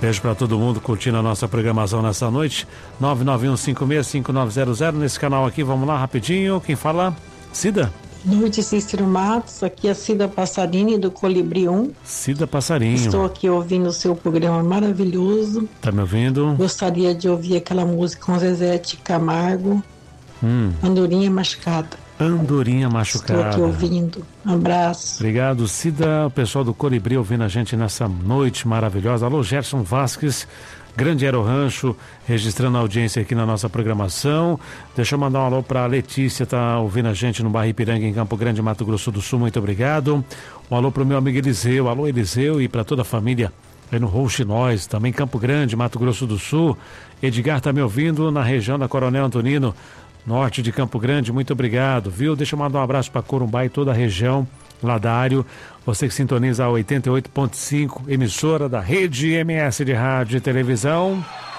Beijo para todo mundo curtindo a nossa programação nessa noite. 991565900 nesse canal aqui. Vamos lá rapidinho. Quem fala? Cida? Boa noite, Cícero Matos. Aqui é a Cida Passarini do Colibri 1. Cida Passarinho. Estou aqui ouvindo o seu programa maravilhoso. Tá me ouvindo? Gostaria de ouvir aquela música com Zezé de Camargo. Andorinha Machucada. Andorinha Machucada. Estou aqui ouvindo. Um abraço. Obrigado, Cida. O pessoal do Colibri ouvindo a gente nessa noite maravilhosa. Alô, Gerson Vasques, Grande Aero Rancho, registrando a audiência aqui na nossa programação. Deixa eu mandar um alô para Letícia, tá ouvindo a gente no bairro Ipiranga, em Campo Grande, Mato Grosso do Sul. Muito obrigado. Um alô para o meu amigo Eliseu. Alô, Eliseu, e para toda a família aí no Rouxinóis, também Campo Grande, Mato Grosso do Sul. Edgar tá me ouvindo na região da Coronel Antonino, norte de Campo Grande. Muito obrigado, viu? Deixa eu mandar um abraço para Corumbá e toda a região, Ladário, você que sintoniza a 88.5, emissora da Rede MS de Rádio e Televisão.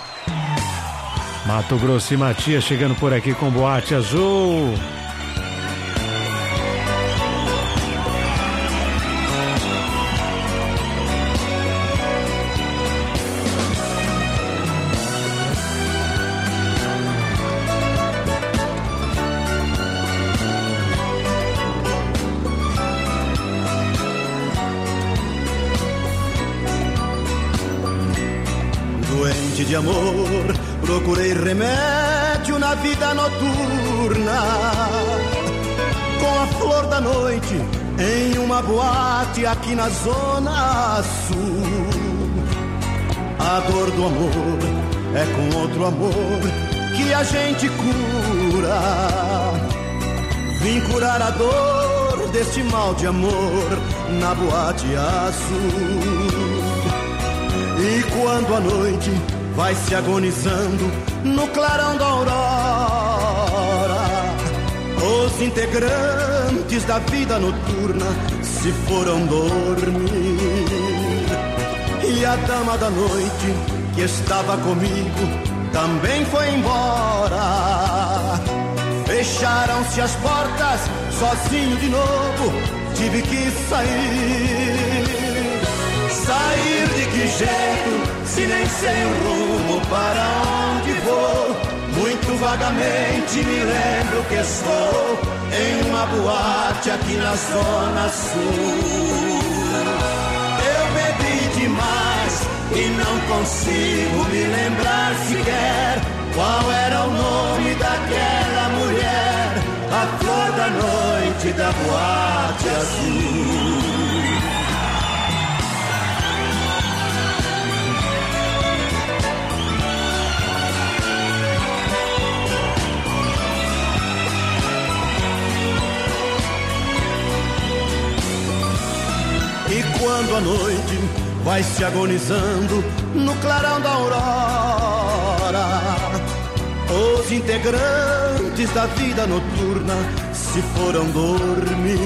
Mato Grosso e Matias chegando por aqui com Boate Azul. De amor, procurei remédio na vida noturna, com a flor da noite em uma boate aqui na Zona Sul. A dor do amor é com outro amor que a gente cura. Vim curar a dor deste mal de amor na boate azul. E quando a noite vai se agonizando no clarão da aurora, os integrantes da vida noturna se foram dormir. E a dama da noite que estava comigo também foi embora. Fecharam-se as portas, sozinho de novo tive que sair. Sair de que jeito, se nem sei o rumo para onde vou? Muito vagamente me lembro que estou em uma boate aqui na Zona Sul. Eu bebi demais e não consigo me lembrar sequer qual era o nome daquela mulher, a flor da noite da boate azul. E quando a noite vai se agonizando no clarão da aurora, os integrantes da vida noturna se foram dormir.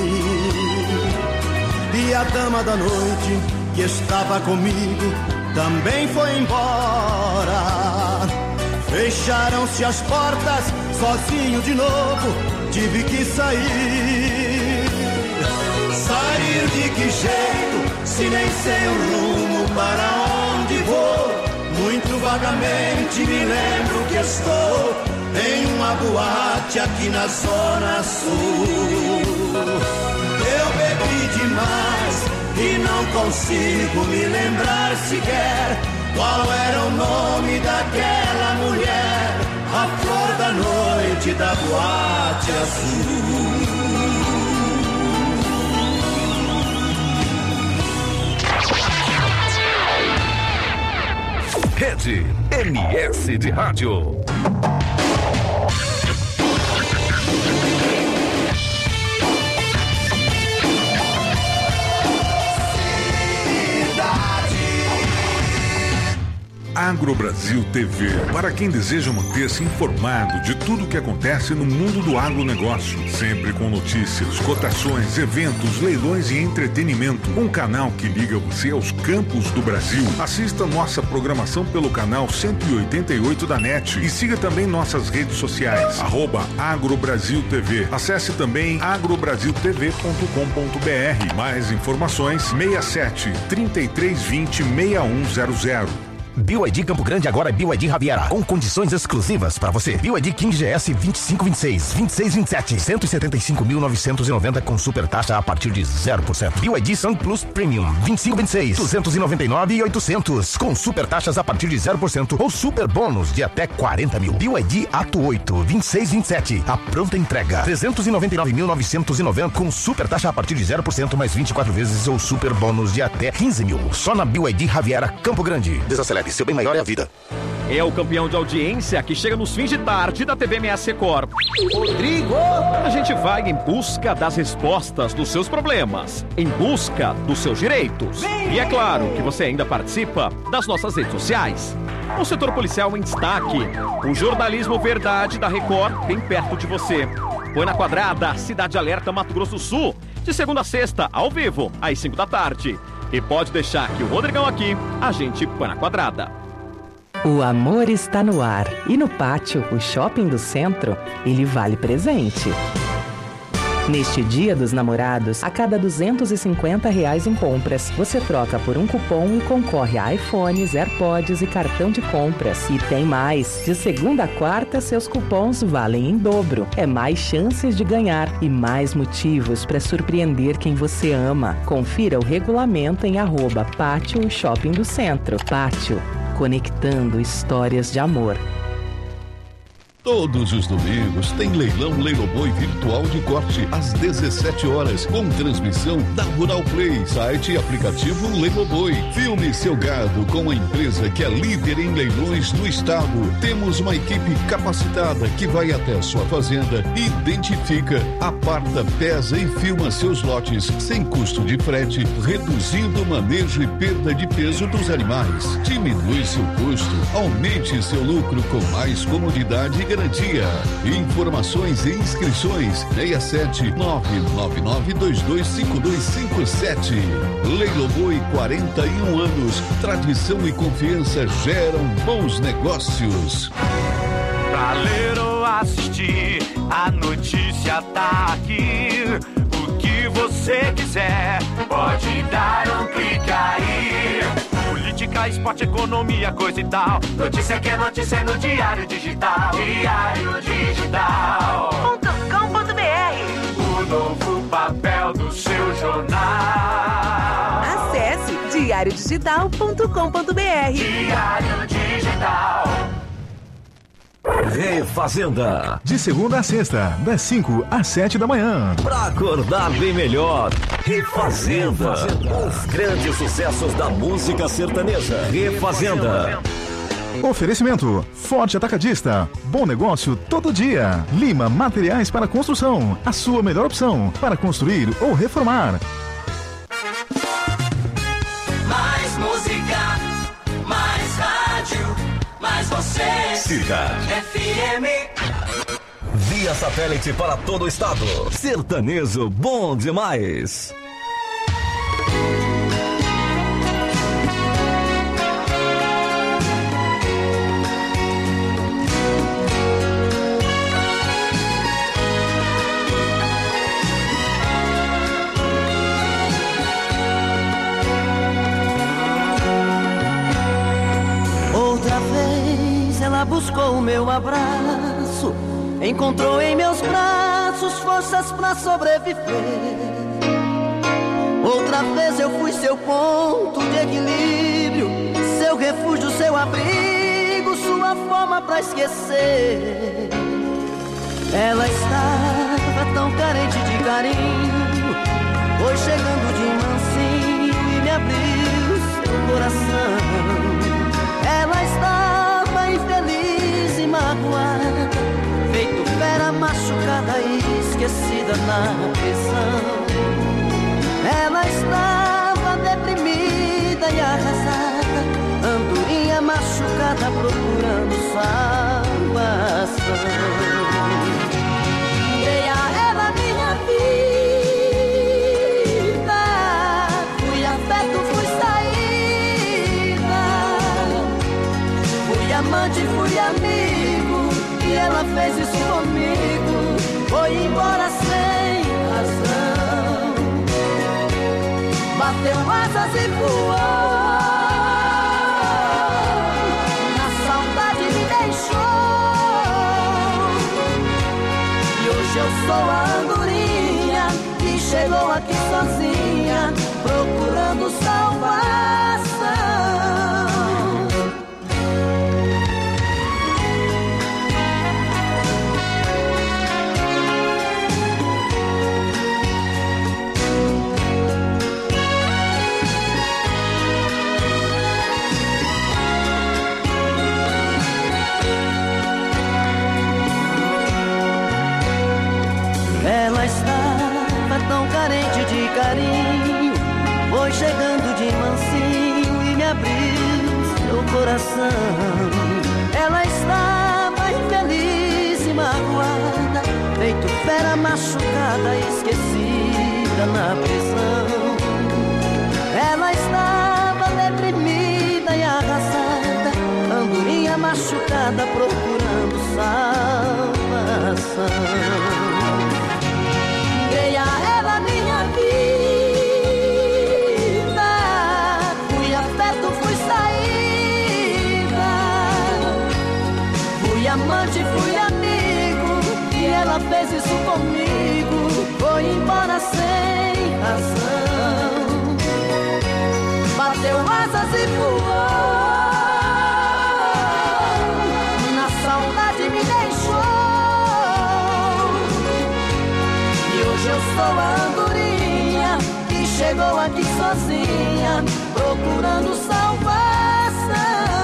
E a dama da noite que estava comigo também foi embora. Fecharam-se as portas, sozinho de novo tive que sair. Sair de que jeito, se nem sei o rumo para onde vou? Muito vagamente me lembro que estou em uma boate aqui na Zona Sul. Eu bebi demais e não consigo me lembrar sequer qual era o nome daquela mulher, a flor da noite da boate azul. Rede MS de Rádio. AgroBrasil TV, para quem deseja manter-se informado de tudo o que acontece no mundo do agronegócio, sempre com notícias, cotações, eventos, leilões e entretenimento. Um canal que liga você aos campos do Brasil. Assista nossa programação pelo canal 188 da NET e siga também nossas redes sociais, @AgroBrasil TV. Acesse também agrobrasiltv.com.br. Mais informações 67 3320 6100. BYD Campo Grande agora é BYD Javiera, com condições exclusivas para você. BYD King GS 2526, 2627, 175.990 com super taxa a partir de 0%. BYD Sun Plus Premium 2526, 299.800 com super taxas a partir de 0% ou super bônus de até 40 mil. BYD Ato 8 2627, a pronta entrega 399.990 com super taxa a partir de 0% mais 24 vezes ou super bônus de até 15 mil. Só na BYD Javiera Campo Grande. Desacelere, seu bem maior é a vida. É o campeão de audiência que chega nos fins de tarde da TV MS Record. Rodrigo! A gente vai em busca das respostas dos seus problemas, em busca dos seus direitos. E é claro que você ainda participa das nossas redes sociais. O setor policial em destaque. O jornalismo verdade da Record bem perto de você. Põe na Quadrada, Cidade Alerta, Mato Grosso do Sul. De segunda a sexta, ao vivo, às 5 da tarde. E pode deixar que o Rodrigão aqui, a gente põe na Quadrada. O amor está no ar. E no Pátio, o shopping do centro, ele vale presente. Neste Dia dos Namorados, a cada R$250 em compras, você troca por um cupom e concorre a iPhones, AirPods e cartão de compras. E tem mais! De segunda a quarta, seus cupons valem em dobro. É mais chances de ganhar e mais motivos para surpreender quem você ama. Confira o regulamento em @Pátio Shopping do Centro. Pátio, conectando histórias de amor. Todos os domingos tem leilão Leiloboi virtual de corte às 17 horas, com transmissão da Rural Play, site e aplicativo Leiloboi. Filme seu gado com a empresa que é líder em leilões no estado. Temos uma equipe capacitada que vai até a sua fazenda, identifica, aparta, pesa e filma seus lotes sem custo de frete, reduzindo o manejo e perda de peso dos animais. Diminui seu custo, aumente seu lucro com mais comodidade e garantia. Informações e inscrições 67 999225257. Leiloboi, 41 anos. Tradição e confiança geram bons negócios. Pra ler ou assistir, a notícia tá aqui. O que você quiser, pode dar um clique aí. Política, esporte, economia, coisa e tal. Notícia que é notícia no Diário Digital. Diário Digital.com.br. O novo papel do seu jornal. Acesse diariodigital.com.br. Diário Digital. Refazenda. De segunda a sexta, das 5 às 7 da manhã. Pra acordar bem melhor. Refazenda. Os grandes sucessos da música sertaneja. Refazenda. Oferecimento: Forte Atacadista. Bom negócio todo dia. Lima Materiais para Construção. A sua melhor opção para construir ou reformar. Mais música, mais rádio, mais você. Cidade FM. Via satélite para todo o estado. Sertanejo bom demais. Outra vez ela buscou o meu abraço, encontrou em meus braços forças pra sobreviver. Outra vez eu fui seu ponto de equilíbrio, seu refúgio, seu abrigo, sua forma pra esquecer. Ela estava tão carente de carinho, foi chegando de mansinho e me abriu seu coração. Ela estava infeliz e magoada, feito fera machucada e esquecida na prisão. Ela estava deprimida e arrasada, andorinha machucada procurando salvação. Dei a ela minha vida, fui afeto, fui saída, fui amante, fui amigo, e ela fez isso comigo, foi embora sem razão. Bateu asas e voou, sou a andorinha que chegou aqui sozinha, procurando salvação. Ela estava tão carente de carinho, foi chegando de mansinho e me abriu seu coração. Ela estava infeliz e magoada, feito fera machucada, esquecida na prisão. Ela estava deprimida e arrasada, andorinha machucada, procurando salvação. Creia ela minha vida, fui afeto, fui saída, fui amante, fui amigo, e ela fez isso comigo, foi embora sem razão, bateu asas e voou, na saudade me deixou. Eu sou a andorinha que chegou aqui sozinha, procurando salvação.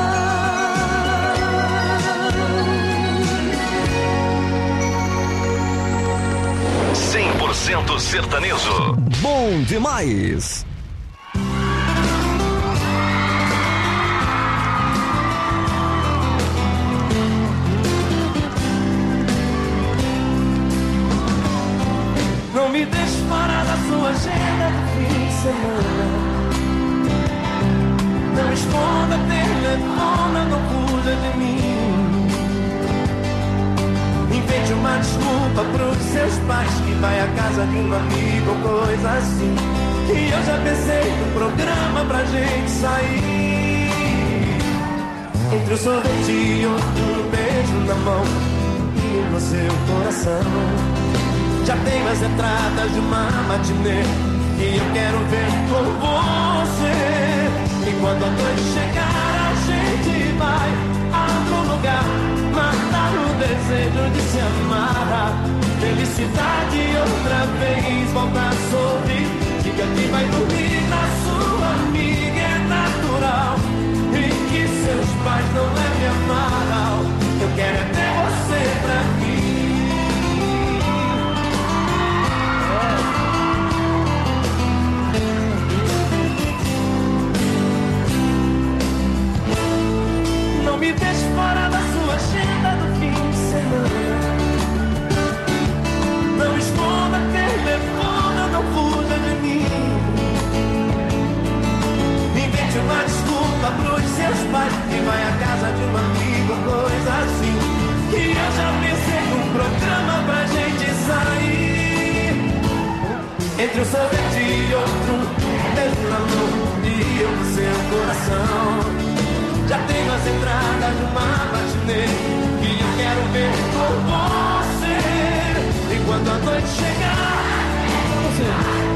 100% sertanejo. Bom demais. Não me deixe fora da sua agenda do fim de semana. Não responda telefone, não fuja de mim. Invente uma desculpa pros seus pais, que vai à casa de um amigo ou coisa assim. E eu já pensei num programa pra gente sair. Entre o sorvete e outro beijo na mão e no seu coração. Já tenho as entradas de uma matinê e eu quero ver com você. E quando a noite chegar a gente vai a outro lugar, matar o desejo de se amar. Felicidade outra vez, volta a sorrir. Diga que vai dormir na sua amiga, é natural. E que seus pais não levem a mal. Eu quero é ter você pra mim. Não me deixe fora da sua agenda do fim de semana. Não responda telefone, não fuja de mim. Invente uma desculpa pros seus pais, que vai à casa de um amigo, coisa assim. Que eu já pensei num programa pra gente sair. Entre um sorvete e outro, beijo na mão e eu no seu coração. Já tenho as entradas de uma matinê que eu quero ver com você. E quando a noite chegar, você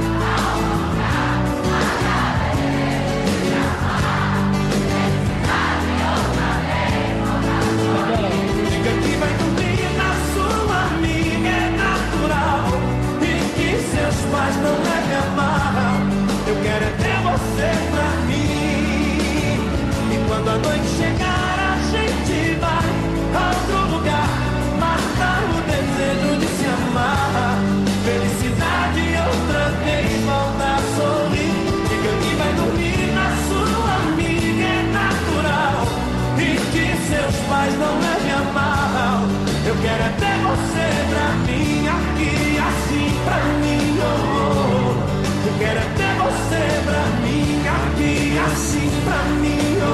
diga que vai dormir na sua amiga, é natural. E que seus pais não levem a mal. Eu quero é ter você pra mim. Quando a noite chegar a gente vai a outro lugar, matar o desejo de se amar. Felicidade outra vez, volta a sorrir. Diga que vai dormir na sua amiga, é natural. E que seus pais não levem a mal. Eu quero é ter você pra mim, aqui assim pra mim, oh, oh. Eu quero é ter você pra mim, aqui assim pra mim.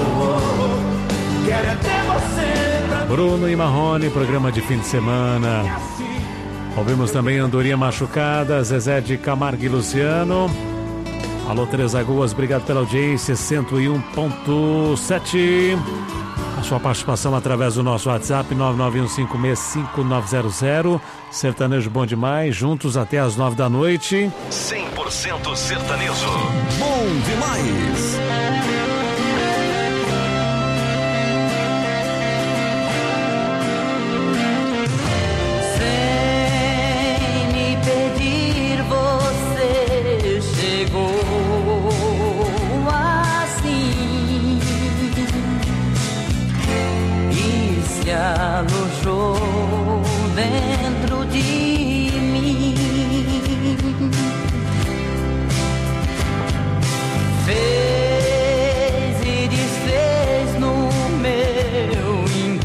Bruno e Marrone, programa de fim de semana. Ouvimos também Andorinha Machucada, Zezé de Camargo e Luciano. Alô, Três Lagoas, obrigado pela audiência, 101.7. A sua participação através do nosso WhatsApp 991565900. Sertanejo bom demais, juntos até as 9 da noite. 100% sertanejo. Bom demais. Sem me pedir, você chegou assim e se alojou dentro de mim. Fez e desfez no meu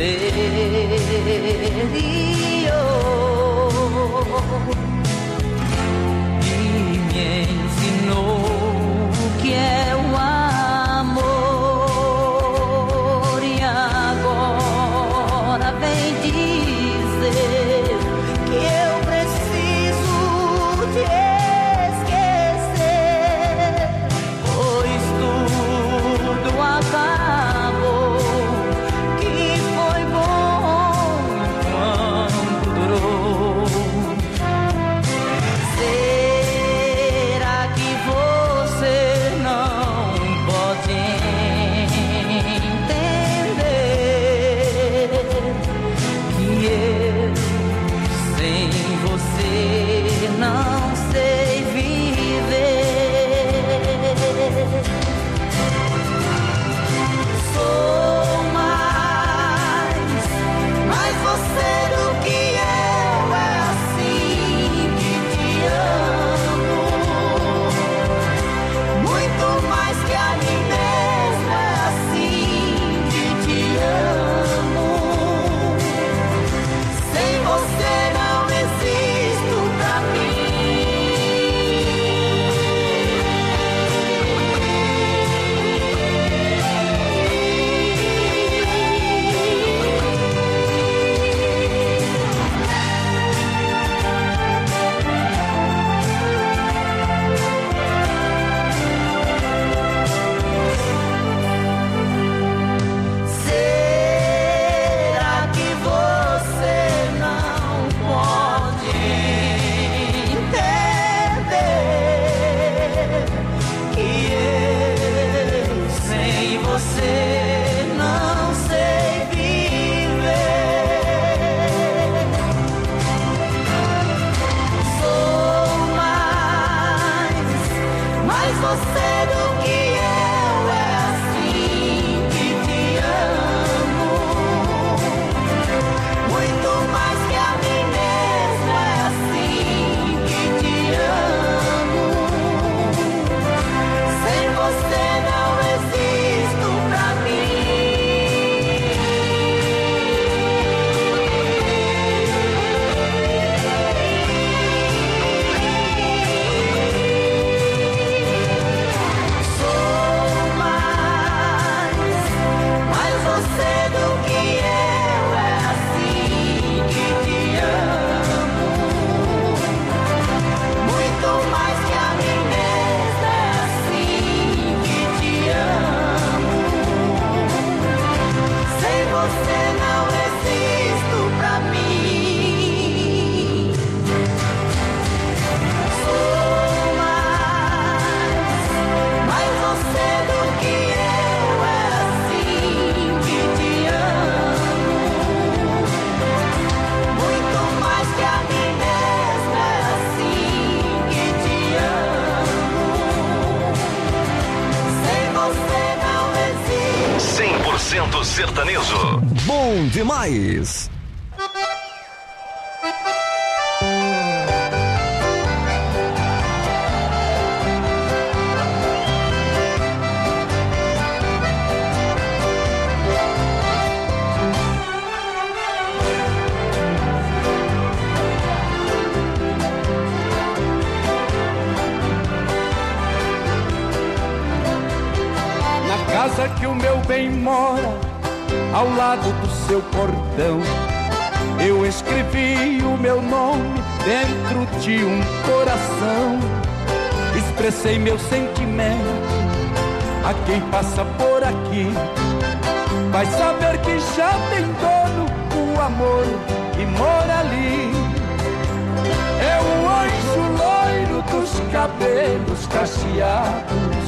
interior e me ensinou o que é o amor. E agora vem dizer que eu preciso te esquecer, pois tudo acabou, que foi bom enquanto durou. Será que você não pode entender que eu sem você não sei viver? Sou mais você do que eu, é assim que te amo, muito mais que a mim mesmo, é assim que te amo. Sem você não existo pra Será que você não pode entender que eu sem você não sei viver? Sou mais você do que eu, é assim que te amo, muito mais que a mim mesmo, é assim que te amo. Sem você não existo pra Sou mais você do que eu, é assim que te amo, muito mais que a mim mesmo, é assim que te amo. Sem você não existo pra mim. Sou mais você do que eu, é assim que te amo, muito mais que a mim mesmo, é assim que te amo. Sem você não existe. 100% sertanejo. Bom demais. Na casa que o meu bem mora, ao lado do seu portão, eu escrevi o meu nome dentro de um coração. Expressei meu sentimento a quem passa por aqui, vai saber que já tem dono o amor que mora ali. É o anjo loiro dos cabelos cacheados,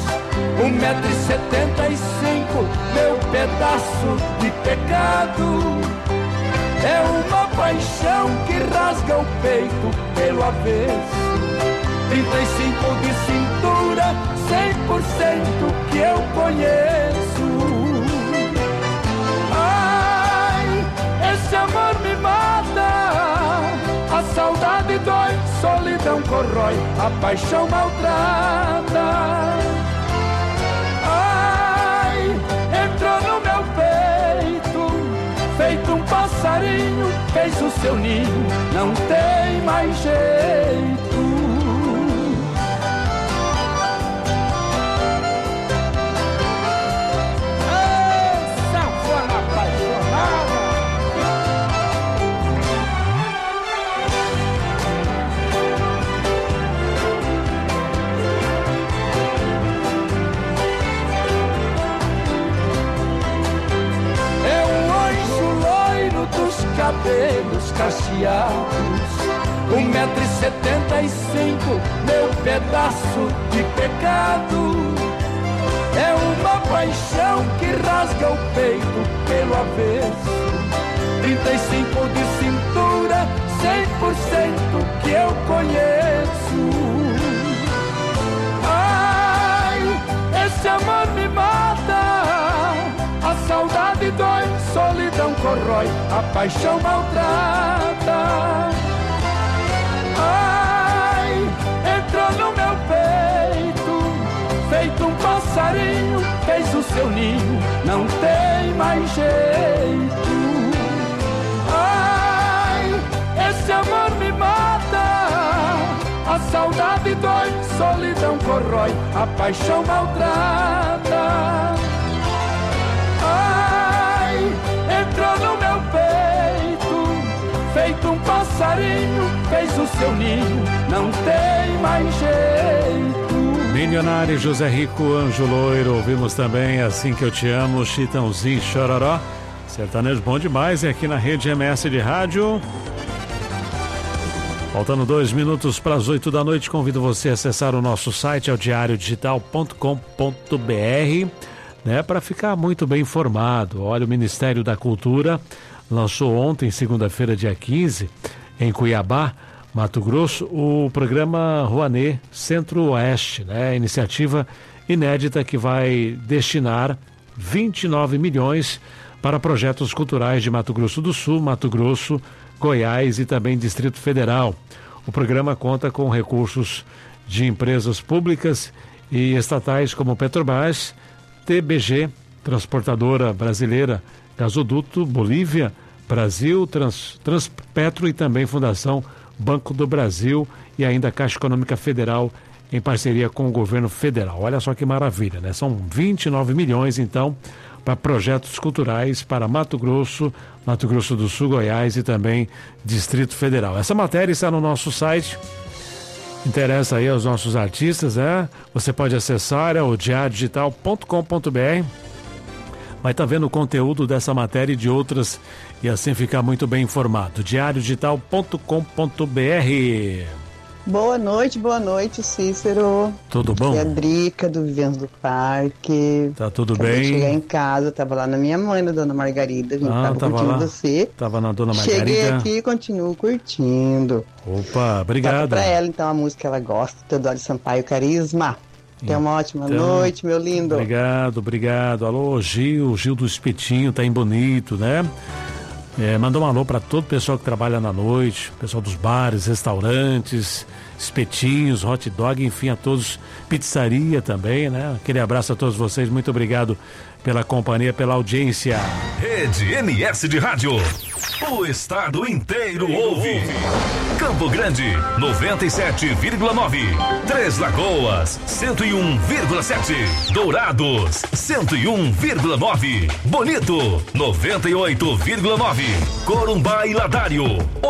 1,75 m, meu pedaço de pecado. É uma paixão que rasga o peito pelo avesso, 35 de cintura, 100% que eu conheço. Ai, esse amor me mata, a saudade dói, solidão corrói, a paixão maltrata. Ai, entrou no meu peito, feito um passarinho, fez o seu ninho, não tem mais jeito. Cabelos cacheados, 1,75 m, meu pedaço de pecado. É uma paixão que rasga o peito pelo avesso, 35 de cintura, 100% que eu conheço. Ai, esse amor me mata, a saudade dói, solidão corrói, a paixão maltrata. Ai, entrou no meu peito, feito um passarinho, fez o seu ninho, não tem mais jeito. Ai, esse amor me mata, a saudade dói, solidão corrói, a paixão maltrata. Ai, entrou no meu peito, feito um passarinho, fez o seu ninho, não tem mais jeito. Milionário, José Rico, Anjo Loiro, ouvimos também Assim Que Eu Te Amo, Chitãozinho, Chororó. Sertanejo bom demais, é aqui na Rede MS de Rádio. Faltando 2 minutos para as 8 da noite, convido você a acessar o nosso site, é o diariodigital.com.br. Para ficar muito bem informado. Olha, o Ministério da Cultura lançou ontem, segunda-feira, dia 15, em Cuiabá, Mato Grosso, o programa Rouanet Centro-Oeste, iniciativa inédita que vai destinar 29 milhões para projetos culturais de Mato Grosso do Sul, Mato Grosso, Goiás e também Distrito Federal. O programa conta com recursos de empresas públicas e estatais como Petrobras, TBG, Transportadora Brasileira, Gasoduto, Bolívia, Brasil, Transpetro e também Fundação Banco do Brasil e ainda a Caixa Econômica Federal em parceria com o governo federal. Olha só que maravilha, São 29 milhões, então, para projetos culturais para Mato Grosso do Sul, Goiás e também Distrito Federal. Essa matéria está no nosso site. Interessa aí aos nossos artistas, Você pode acessar o diariodigital.com.br. Vai estar vendo o conteúdo dessa matéria e de outras e assim ficar muito bem informado. diariodigital.com.br. Boa noite, Cícero. Tudo bom? Aqui é a Drica, do Vivendas do Parque. Tá tudo Acabei bem? de chegar em casa, tava lá na minha mãe, na Dona Margarida. A gente tava curtindo lá. você. Tava na Dona Margarida. Cheguei aqui e continuo curtindo. Opa, obrigado. Toca pra ela, então, a música que ela gosta, Teodoro Sampaio, Carisma. Tenha uma ótima noite, meu lindo. Obrigado. Alô, Gil do Espetinho, tá em Bonito, Mandou um alô para todo o pessoal que trabalha na noite, pessoal dos bares, restaurantes, espetinhos, hot dog, enfim, a todos, pizzaria também, Aquele abraço a todos vocês, muito obrigado pela companhia, pela audiência. Rede MS de Rádio. O estado inteiro ouve. Campo Grande, 97,9. Três Lagoas, 101,7. Dourados, 101,9. Bonito, 98,9. Corumbá e Ladário,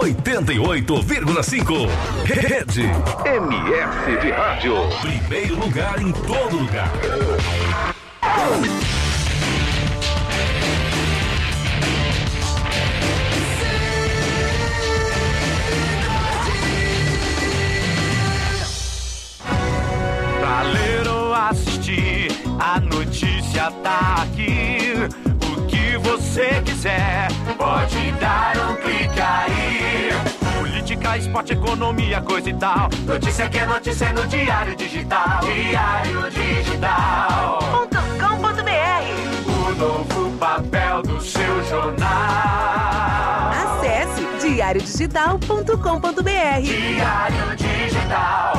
88,5. Rede MS de Rádio. Primeiro lugar em todo lugar. você quiser, pode dar um clique aí. Política, esporte, economia, coisa e tal. Notícia que é notícia no Diário Digital. Diário Digital.com.br. O novo papel do seu jornal. Acesse diariodigital.com.br. Diário Digital.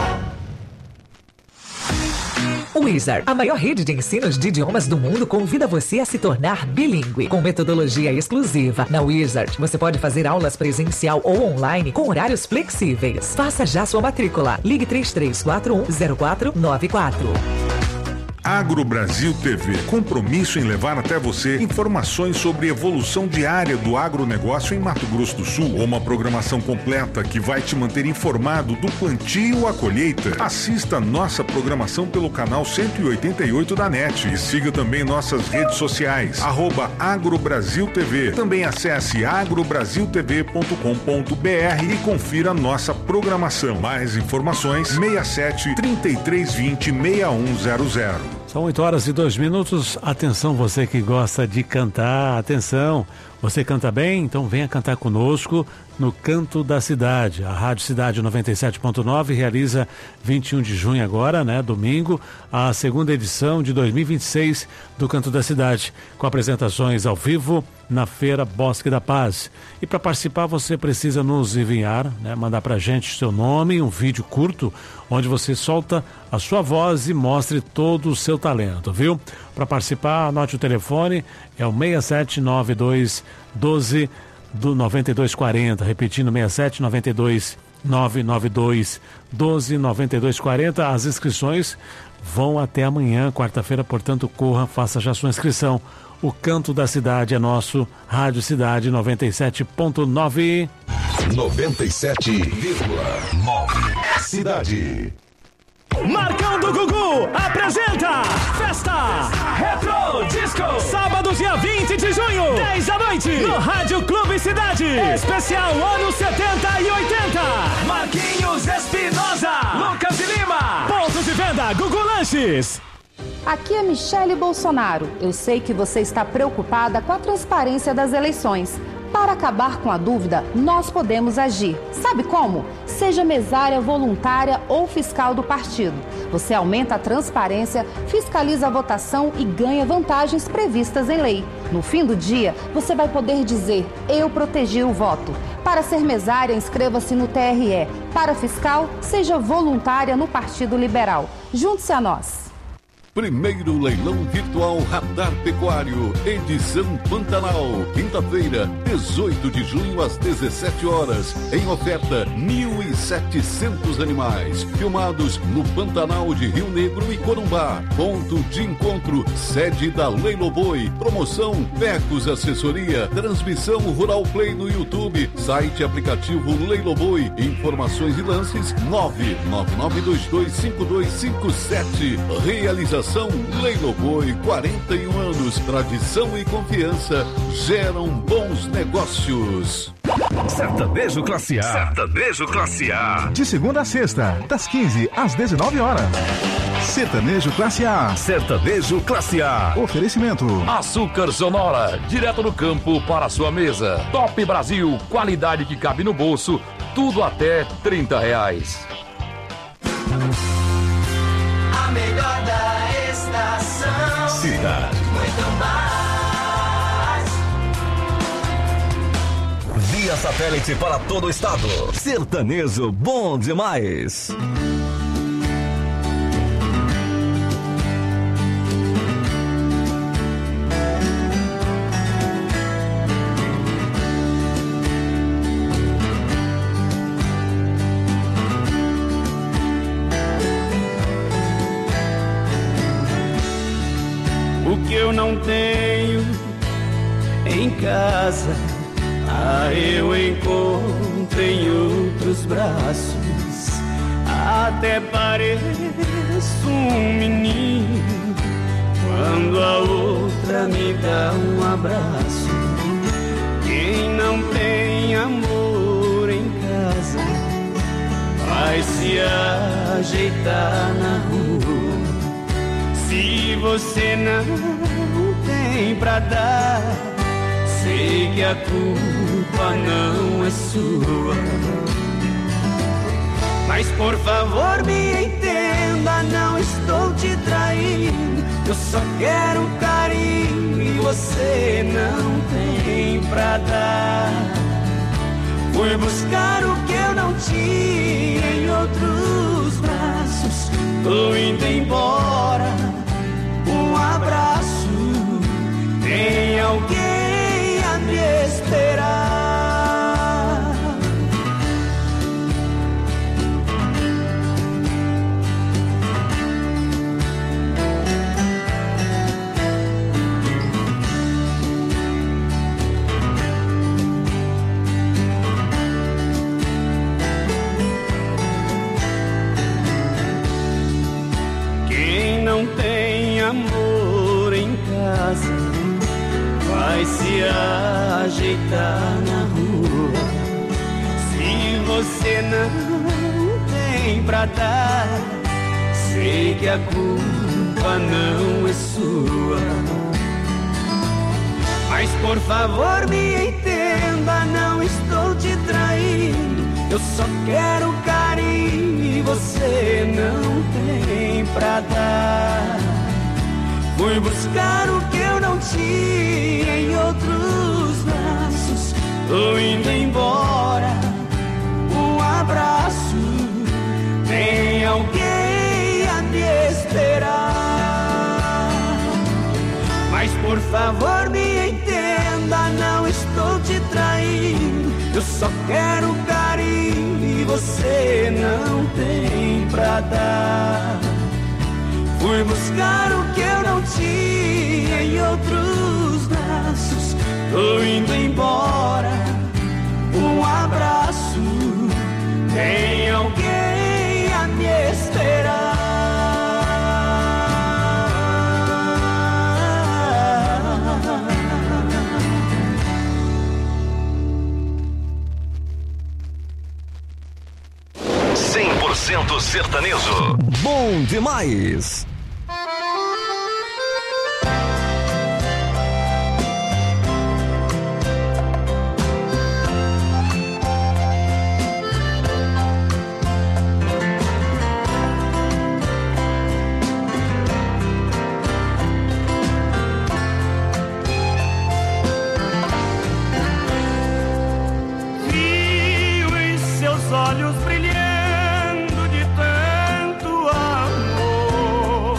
Wizard, a maior rede de ensinos de idiomas do mundo, convida você a se tornar bilíngue. Com metodologia exclusiva, na Wizard, você pode fazer aulas presencial ou online com horários flexíveis. Faça já sua matrícula. Ligue 33410494. Agro Brasil TV, compromisso em levar até você informações sobre evolução diária do agronegócio em Mato Grosso do Sul. Uma programação completa que vai te manter informado do plantio à colheita. Assista nossa programação pelo canal 188 da NET e siga também nossas redes sociais, @AgroBrasilTV. Também acesse agrobrasiltv.com.br e confira nossa programação. Mais informações 67 3320 6100. São 8h02. Atenção, você que gosta de cantar, atenção. Você canta bem? Então venha cantar conosco no Canto da Cidade. A Rádio Cidade 97.9 realiza 21 de junho agora, domingo, a segunda edição de 2026 do Canto da Cidade, com apresentações ao vivo na Feira Bosque da Paz. E para participar você precisa nos enviar, mandar pra gente seu nome, um vídeo curto, onde você solta a sua voz e mostre todo o seu talento, viu? Para participar, anote o telefone, é o 6792 12 do 9240, repetindo 6792 992 12 9240. As inscrições vão até amanhã, quarta-feira, portanto corra, faça já sua inscrição. O Canto da Cidade é nosso. Rádio Cidade 97.9. 97,9. Cidade. Marcão do Gugu apresenta Festa Retro Disco. Sábado, dia 20 de junho, 10 da noite, no Rádio Clube Cidade. Especial anos 70 e 80. Marquinhos Espinosa, Lucas de Lima. Pontos de venda Gugu Lanches. Aqui é Michele Bolsonaro. Eu sei que você está preocupada com a transparência das eleições. Para acabar com a dúvida, nós podemos agir. Sabe como? Seja mesária voluntária ou fiscal do partido. Você aumenta a transparência, fiscaliza a votação e ganha vantagens previstas em lei. No fim do dia, você vai poder dizer: eu protegi o voto. Para ser mesária, inscreva-se no TRE. Para fiscal, seja voluntária no Partido Liberal. Junte-se a nós. Primeiro leilão virtual Radar Pecuário, edição Pantanal, quinta-feira, 18 de junho às 17 horas. Em oferta, 1.700 animais, filmados no Pantanal de Rio Negro e Corumbá. Ponto de encontro, sede da Leiloboi. Promoção, Pecos Assessoria, transmissão Rural Play no YouTube, site e aplicativo Leiloboi. Informações e lances, 999225257. Realização Leiloboi, 41 anos, tradição e confiança geram bons negócios. Sertanejo Classe A. Sertanejo Classe A. De segunda a sexta, das 15 às 19 horas. Sertanejo Classe A. Sertanejo Classe A. Oferecimento: Açúcar Sonora, direto do campo para a sua mesa. Top Brasil, qualidade que cabe no bolso, tudo até R$30. A melhor da estação. Cidade. Muito mais. Via satélite para todo o estado. Sertanejo bom demais. O que eu não tenho em casa, eu encontro em outros braços. Até pareço um menino quando a outra me dá um abraço. Quem não tem amor em casa vai se ajeitar na rua. Se você não tem pra dar, sei que a culpa não é sua. Mas por favor me entenda, não estou te traindo. Eu só quero um carinho e você não tem pra dar. Fui buscar o que eu não tinha em outros braços. Tô indo embora, um abraço. Tem alguém a me esperar. Não tem amor em casa, vai se ajeitar na rua. Se você não tem pra dar, sei que a culpa não é sua. Mas por favor me entenda, não estou te traindo. Eu só quero carinho e você não tem pra dar. Fui buscar o que eu não tinha em outros braços. Tô indo embora, um abraço. Tem alguém a me esperar. Mas por favor me entenda, não estou te traindo. Eu só quero carinho e você não tem pra dar. Fui buscar o que eu não tinha em outros braços. Tô indo embora, um abraço. Tem alguém a me esperar. Sertanejo. Bom demais. Vi em seus olhos brilhando de tanto amor.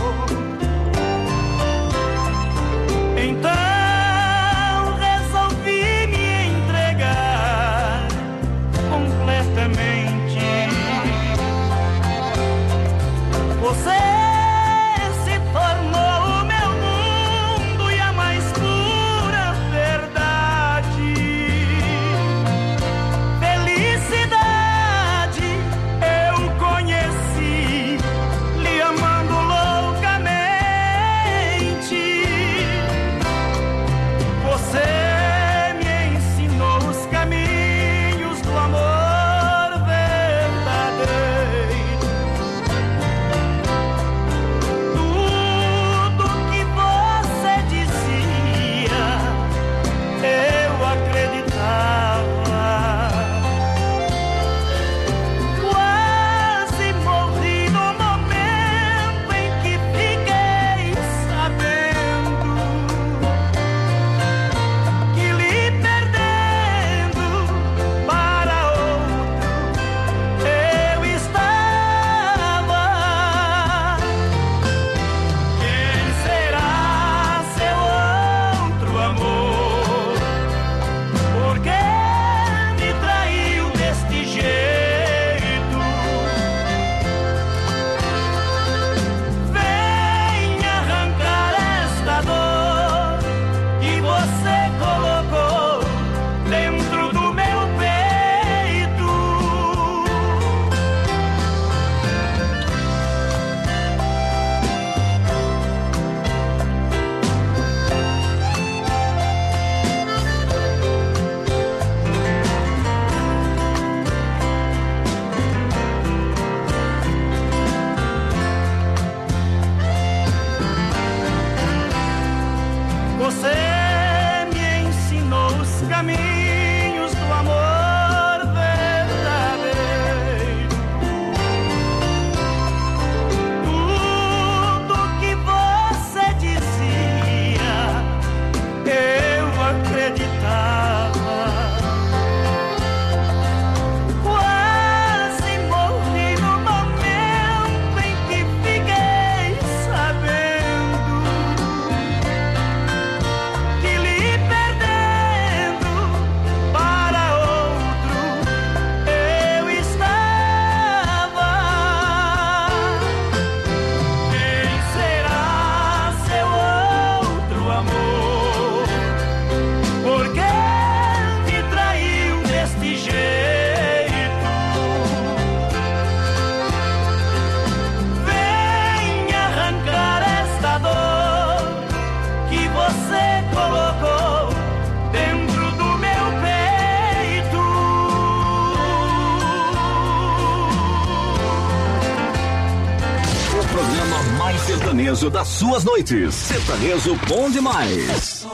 sertanejo das suas noites. Sertanejo bom demais.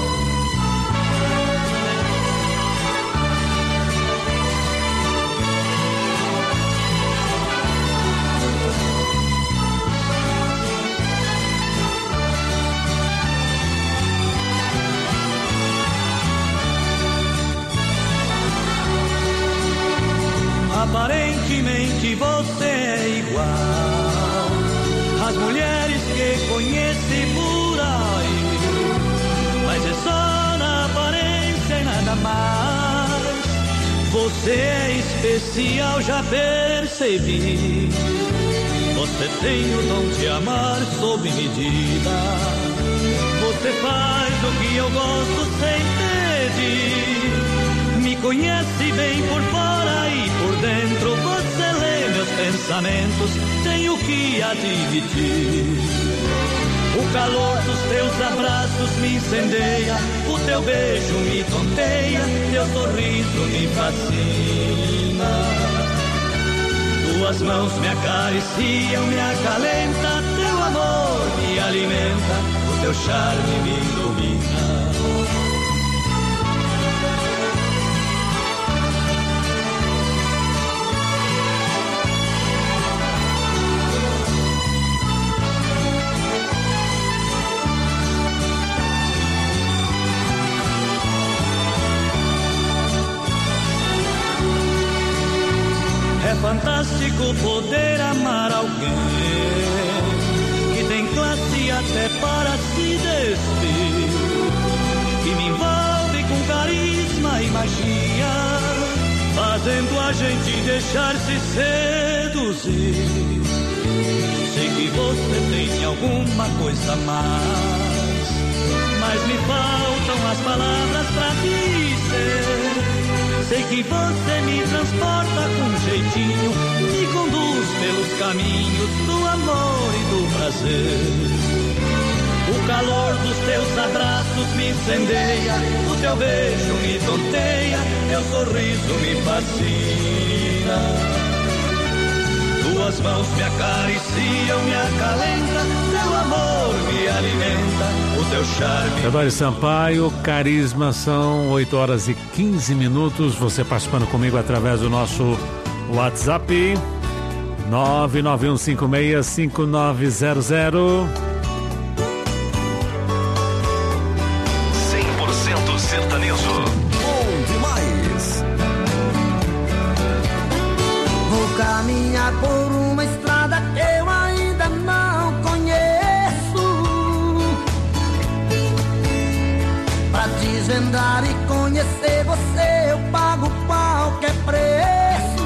Aparentemente você é igual às mulheres que conheci por aí, mas é só na aparência e nada mais. Você é especial, já percebi. Você tem o dom de amar sob medida. Você faz o que eu gosto sem pedir. Me conhece bem por fora e por dentro. Você lê meus pensamentos, tenho que admitir. O calor dos teus abraços me incendeia, o teu beijo me tonteia, teu sorriso me fascina. Tuas mãos me acariciam, me acalenta, teu amor me alimenta, o teu charme me ilumina. É fantástico poder amar alguém que tem classe até para se despir, que me envolve com carisma e magia, fazendo a gente deixar-se seduzir. Sei que você tem alguma coisa a mais, mas me faltam as palavras pra dizer. Sei que você me transporta com jeitinho, me conduz pelos caminhos do amor e do prazer. O calor dos teus abraços me incendeia, o teu beijo me tonteia, teu sorriso me fascina. Tuas mãos me acariciam, me acalenta, teu amor me alimenta, o teu charme. Teodoro Sampaio, Carisma, são 8h15. Você participando comigo através do nosso WhatsApp 991565900. 100% sertanejo. Bom demais. Vou caminhar por uma estrada que eu ainda não conheço, pra desvendar e conhecer você eu pago qualquer preço.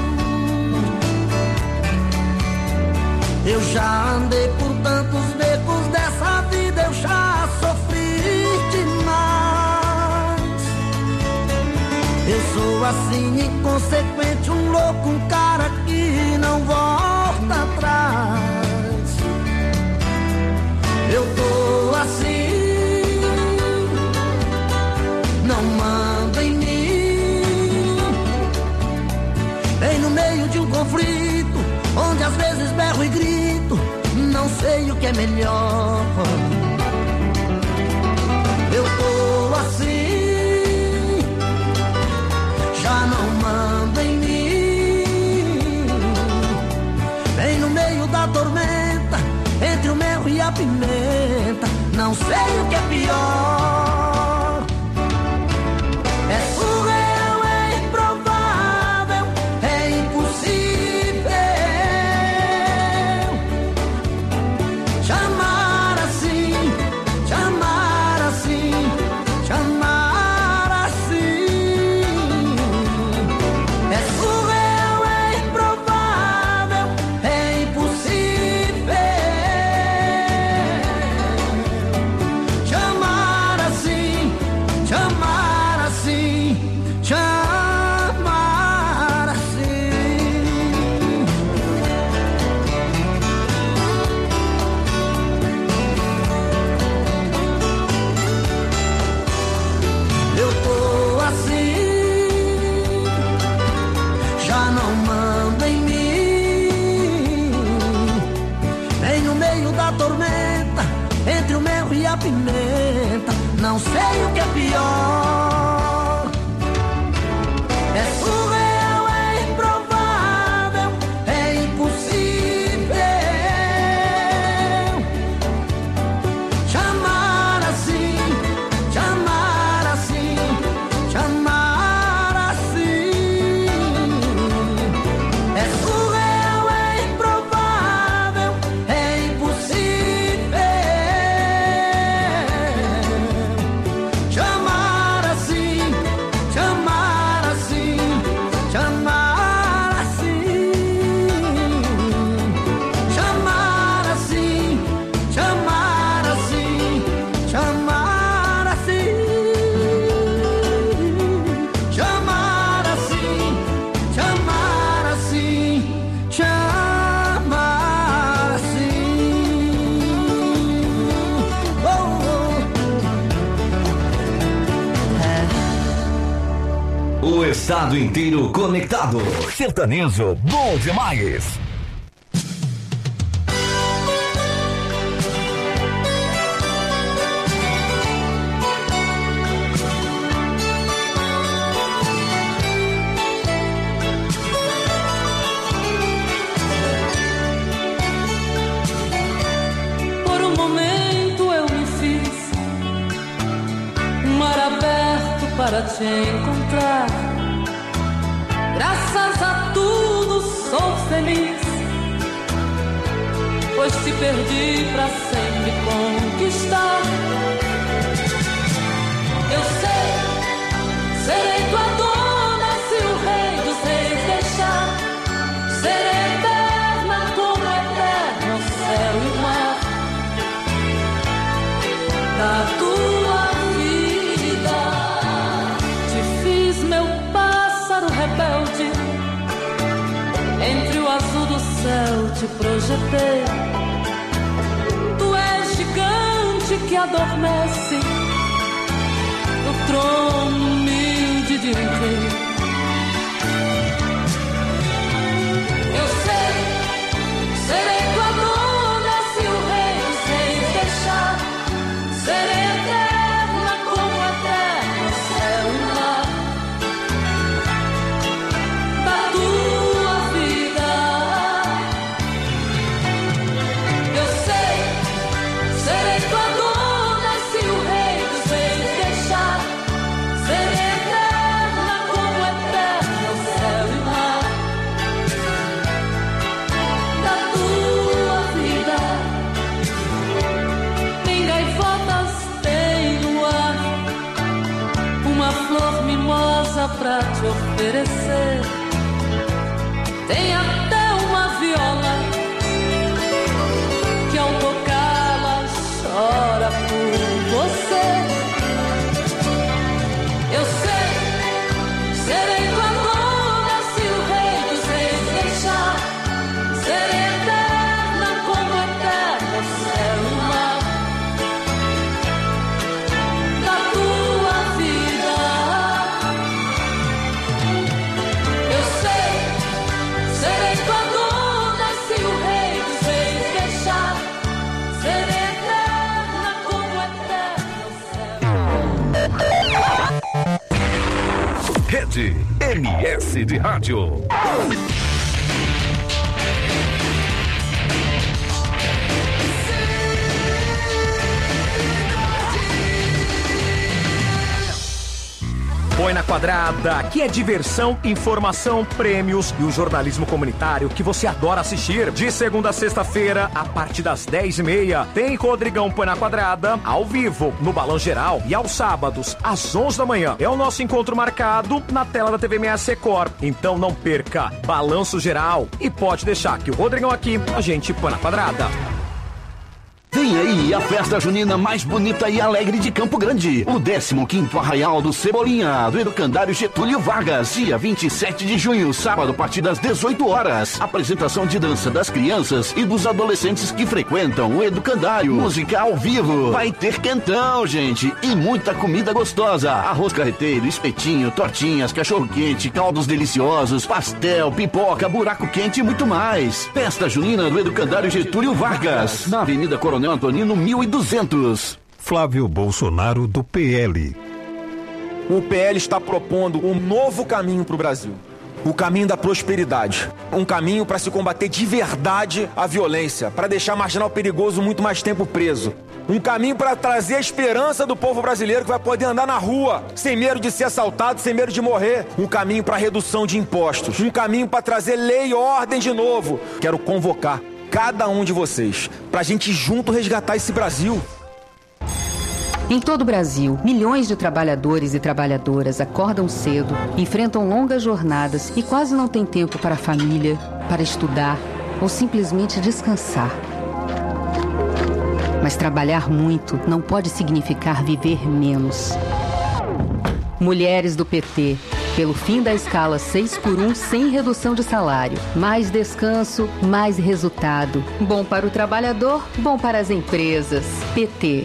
Eu já andei por tantos becos dessa vida, eu já sofri demais. Eu sou assim inconsequente, um louco, um cara que não volta atrás. Eu tô assim, não mando em mim. Bem no meio de um conflito, onde às vezes berro e grito, não sei o que é melhor. Eu tô assim, já não mando em mim. Bem no meio da tormenta, entre o mel e a pimenta, não sei o que é pior. É surreal, é improvável, é impossível chamar assim sei o que é pior. É surreal, é improvável, é impossível chamar assim, chamar assim, chamar assim. É surreal, é improvável, é impossível chamar assim, chamar assim, chamar assim, chamar assim, chamar assim, chamar assim, chamar assim, chamar assim, chamar assim. Oh, oh. O estado inteiro conectado. Sertanejo bom demais. Por um momento eu me fiz um mar aberto para te encontrar. Graças a tudo sou feliz, pois te perdi pra sempre conquistar. Eu sei, serei tua dona se o rei dos reis deixar. Serei eterna como eterno o céu e o mar. Da tua vida te fiz meu pássaro rebelde, entre o azul do céu te projetei. Tu és gigante que adormece no trono humilde de um rei. Eu sei, serei tua dona se o rei dos reis deixar. Serei eterna como eterno o céu e o mar. Da tua vida eu sei, serei tua dona se o rei dos reis deixar. Serei eterna como eterno o céu e o mar. Da tua vida tem gaivotas, tem no ar uma flor mimosa pra te oferecer. Tem até uma viola que ao tocá-la chora por você. Eu sei, serei tua dona se o rei dos reis deixar. Serei eterna como eterno o céu e o mar. Da tua vida eu sei, serei tua dona se o rei dos reis deixar. Serei eterna como eterno o céu. Rede MS de Rádio. Põe na Quadrada, que é diversão, informação, prêmios e o jornalismo comunitário que você adora assistir. De segunda a sexta-feira, a partir das 10h30, tem Rodrigão Põe na Quadrada, ao vivo, no Balão Geral, e aos sábados, às 11 da manhã. É o nosso encontro marcado na tela da TV MS Record. Então não perca, Balanço Geral. E pode deixar que o Rodrigão aqui, a gente põe na quadrada. Vem aí a festa junina mais bonita e alegre de Campo Grande. O 15º Arraial do Cebolinha, do Educandário Getúlio Vargas, dia 27 de junho, sábado, a partir das 18 horas. Apresentação de dança das crianças e dos adolescentes que frequentam o Educandário. Música ao vivo. Vai ter quentão, gente, e muita comida gostosa. Arroz carreteiro, espetinho, tortinhas, cachorro-quente, caldos deliciosos, pastel, pipoca, buraco quente e muito mais. Festa junina do Educandário Getúlio Vargas, na Avenida Coronel Antonino 1200. Flávio Bolsonaro, do PL. O PL está propondo um novo caminho para o Brasil. O caminho da prosperidade. Um caminho para se combater de verdade a violência, para deixar marginal perigoso muito mais tempo preso. Um caminho para trazer a esperança do povo brasileiro que vai poder andar na rua, sem medo de ser assaltado, sem medo de morrer. Um caminho para redução de impostos. Um caminho para trazer lei e ordem de novo. Quero convocar cada um de vocês para a gente junto resgatar esse Brasil. Em todo o Brasil, milhões de trabalhadores e trabalhadoras acordam cedo, enfrentam longas jornadas e quase não têm tempo para a família, para estudar ou simplesmente descansar. Mas trabalhar muito não pode significar viver menos. Mulheres do PT, pelo fim da escala 6x1 sem redução de salário. Mais descanso, mais resultado. Bom para o trabalhador, bom para as empresas. PT.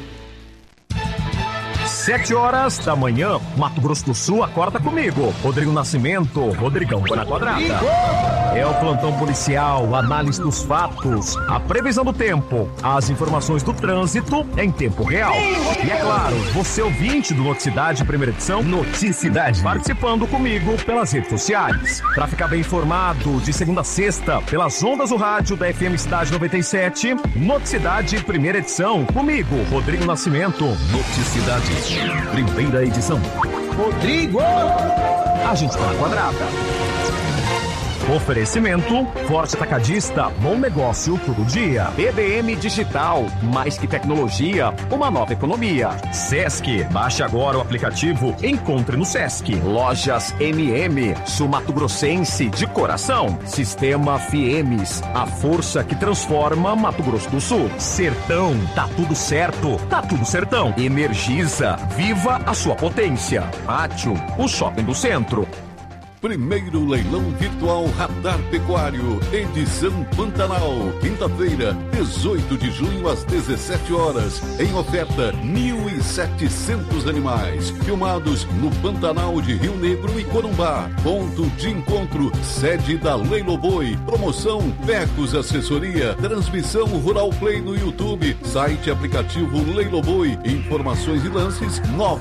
7h da manhã, Mato Grosso do Sul, acorda comigo. Rodrigo Nascimento, Rodrigão na quadrada. É o plantão policial, análise dos fatos, a previsão do tempo, as informações do trânsito em tempo real. E é claro, você ouvinte do Noticidade, primeira edição, Noticidade, participando comigo pelas redes sociais. Pra ficar bem informado, de segunda a sexta, pelas ondas do rádio da FM Cidade 97, Noticidade, primeira edição, comigo, Rodrigo Nascimento. Noticidade, primeira edição. Rodrigo! A gente tá na quadrada. Oferecimento, Forte Atacadista, bom negócio todo dia. BBM Digital, mais que tecnologia, uma nova economia. Sesc, baixe agora o aplicativo, encontre no Sesc. Lojas MM, Sul Mato Grossense de coração. Sistema FIEMES, a força que transforma Mato Grosso do Sul. Sertão, tá tudo certo, tá tudo sertão. Energisa, viva a sua potência. Pátio, o shopping do centro. Primeiro leilão virtual Radar Pecuário, edição Pantanal, quinta-feira, 18 de junho às 17h, em oferta 1.700 animais, filmados no Pantanal de Rio Negro e Corumbá, ponto de encontro, sede da Leiloboi, promoção Pecos Assessoria, transmissão Rural Play no YouTube, site aplicativo Leiloboi, informações e lances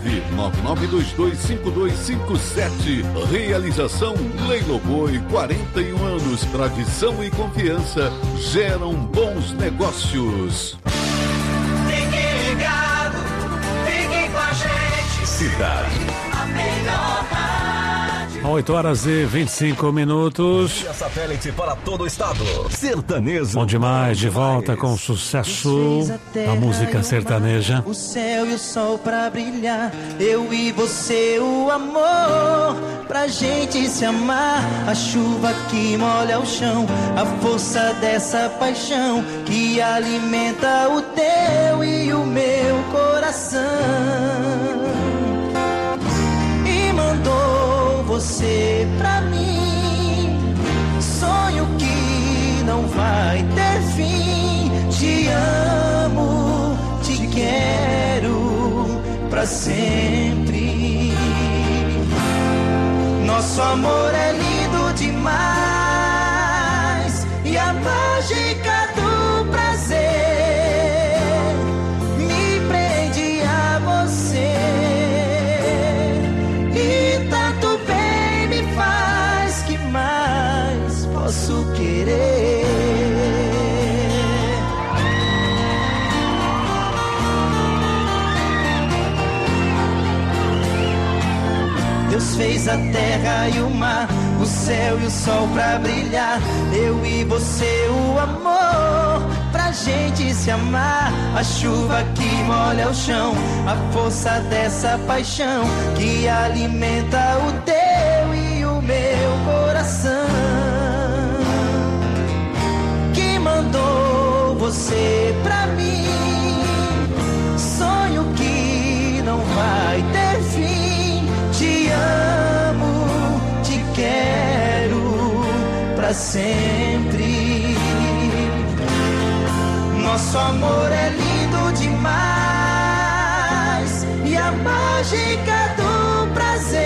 999225257, realização Leiloboi, 41 anos, tradição e confiança geram bons negócios. Fique ligado, fique com a gente. Cidade. A melhor rádio. 8h25. Satélite para todo o estado. Sertanejo. Bom demais, de volta com o sucesso da música sertaneja. O céu e o sol pra brilhar, eu e você, o amor pra gente se amar. A chuva que molha o chão, a força dessa paixão que alimenta o teu e o meu coração. E mandou você pra mim, sonho que não vai ter fim. Te amo, te quero pra sempre. Nosso amor é lindo demais e a mágica do prazer me prende a você. E tanto bem me faz, que mais posso querer? Deus fez a terra e o mar, o céu e o sol pra brilhar. Eu e você, o amor pra gente se amar. A chuva que molha o chão, a força dessa paixão que alimenta o teu e o meu coração. Que mandou você pra mim, sonho que não vai ter fim. Te amo, te quero pra sempre. Nosso amor é lindo demais e a mágica do prazer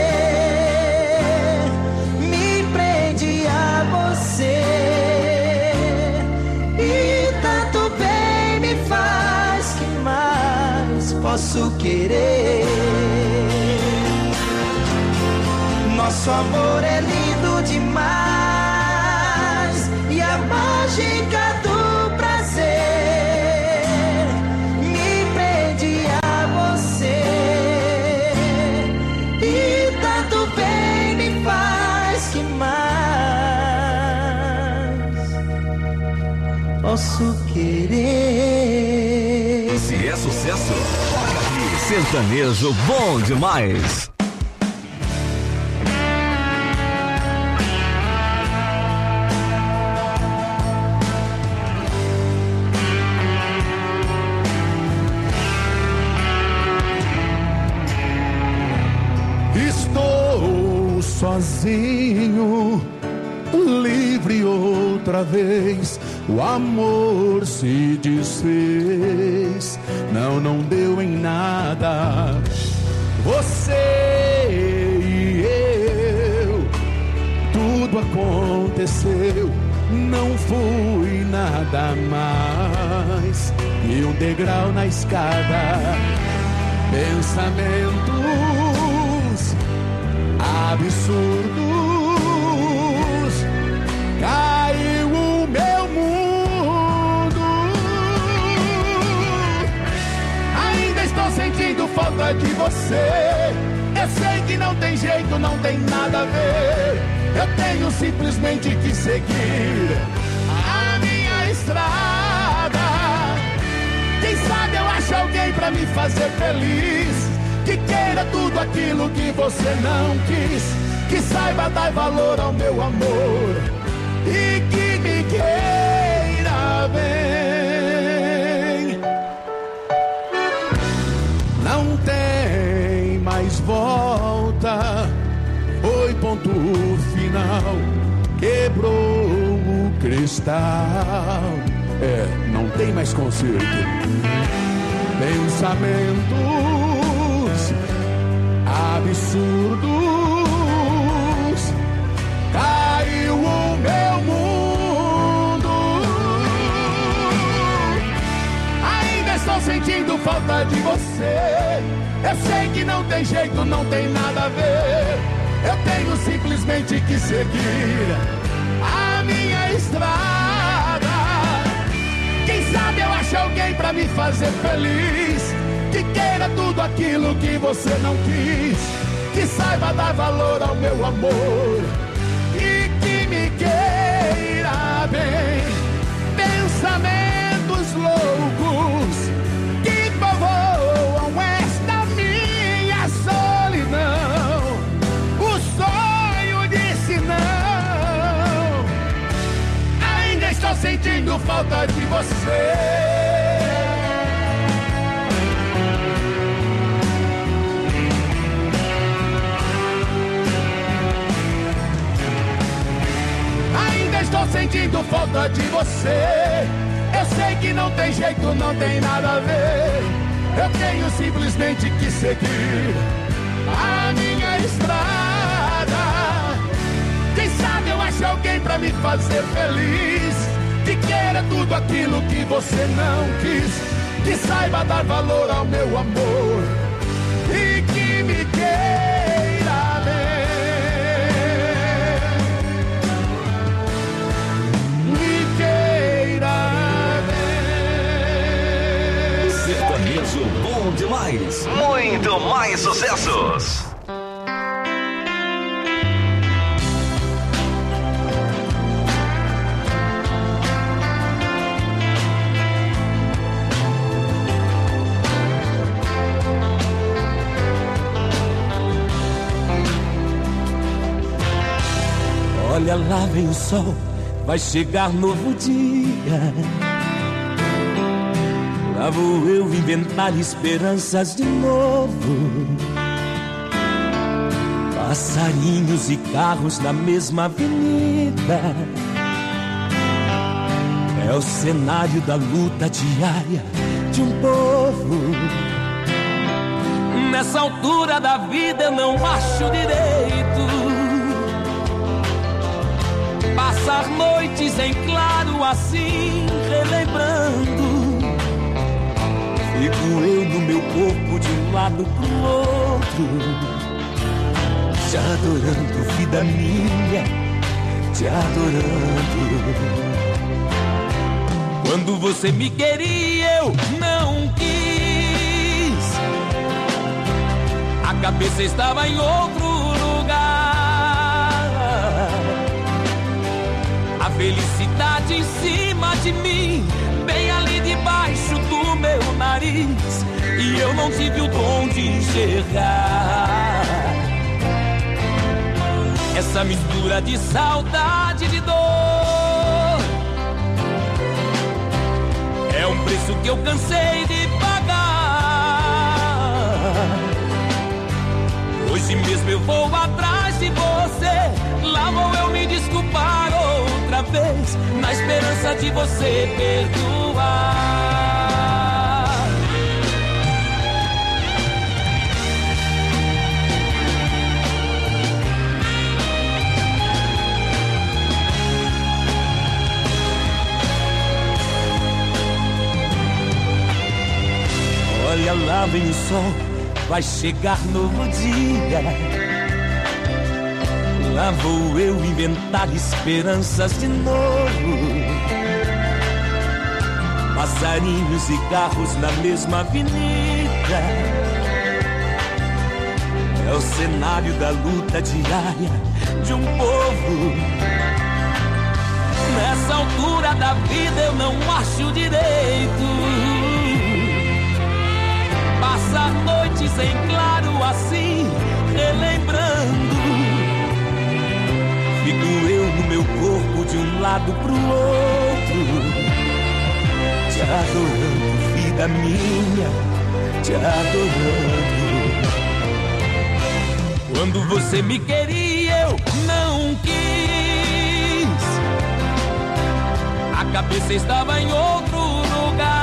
me prende a você. E tanto bem me faz, que mais posso Nosso amor é lindo demais e a mágica do prazer me prende a você e tanto bem me faz que mais posso querer. Se é sucesso, toca aqui. Sertanejo bom demais. Estou sozinho, livre outra vez. O amor se desfez, não deu em nada. Você e eu, tudo aconteceu, não fui nada mais que um degrau na escada. Pensamentos absurdos, caiu o meu mundo. Ainda estou sentindo falta de você. Eu sei que não tem jeito, não tem nada a ver. Eu tenho simplesmente que seguir a minha estrada. Quem sabe eu acho alguém pra me fazer feliz, que queira tudo aquilo que você não quis, que saiba dar valor ao meu amor e que me queira bem. Não tem mais volta, foi ponto final, quebrou o cristal. Não tem mais conserto. Pensamentos absurdos, caiu o meu mundo. Ainda estou sentindo falta de você. Eu sei que não tem jeito, não tem nada a ver. Eu tenho simplesmente que seguir a minha estrada. Quem sabe eu acho alguém pra me fazer feliz, que queira tudo aquilo que você não quis, que saiba dar valor ao meu amor e que me queira bem. Pensamentos loucos que povoam esta minha solidão. O sonho disse não. Ainda estou sentindo falta de você. Estou sentindo falta de você. Eu sei que não tem jeito, não tem nada a ver. Eu tenho simplesmente que seguir a minha estrada. Quem sabe eu acho alguém pra me fazer feliz, que queira tudo aquilo que você não quis, que saiba dar valor ao meu amor e que me queira bem. Sertanejo bom demais. Muito mais sucessos. Olha lá vem o sol, vai chegar novo dia. Lá vou eu inventar esperanças de novo. Passarinhos e carros na mesma avenida. É o cenário da luta diária de um povo. Nessa altura da vida eu não acho direito passar noites em claro assim, relembrando. Fico eu no meu corpo de um lado pro outro, te adorando, vida minha, te adorando. Quando você me queria, eu não quis. A cabeça estava em outro lugar. A felicidade em cima de mim, bem ali debaixo do meu nariz. E eu não tive o dom de enxergar essa mistura de saudade e de dor. É um preço que eu cansei de pagar. Hoje mesmo eu vou atrás de você. Lá vou eu me desculpar outra vez, na esperança de você perdoar. Olha lá vem o sol, vai chegar novo dia. Lá vou eu inventar esperanças de novo. Passarinhos e carros na mesma avenida. É o cenário da luta diária de um povo. Nessa altura da vida eu não acho direito passar noites em claro assim, relembrando. Fico eu no meu corpo de um lado pro outro, te adorando, vida minha, te adorando. Quando você me queria, eu não quis. A cabeça estava em outro lugar.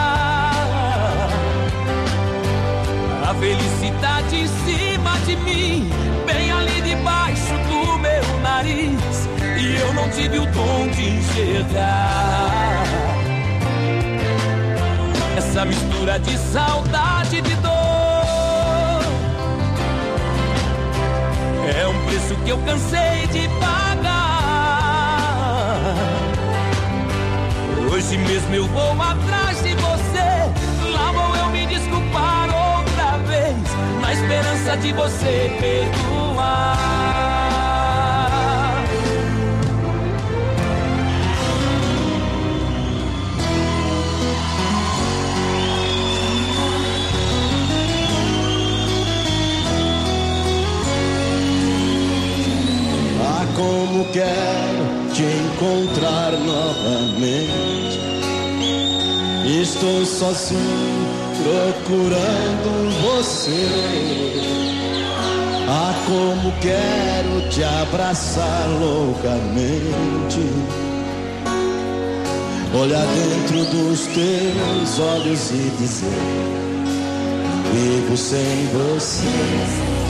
A felicidade em cima de mim, bem ali debaixo do meu nariz. E eu não tive o dom de enxergar essa mistura de saudade e de dor. É um preço que eu cansei de pagar. Hoje mesmo eu vou atrás de você. Lá vou eu me desculpar outra vez, na esperança de você perdoar. Ah, como quero te encontrar novamente. Estou sozinho procurando você. Ah, como quero te abraçar loucamente. Olhar dentro dos teus olhos e dizer: vivo sem você.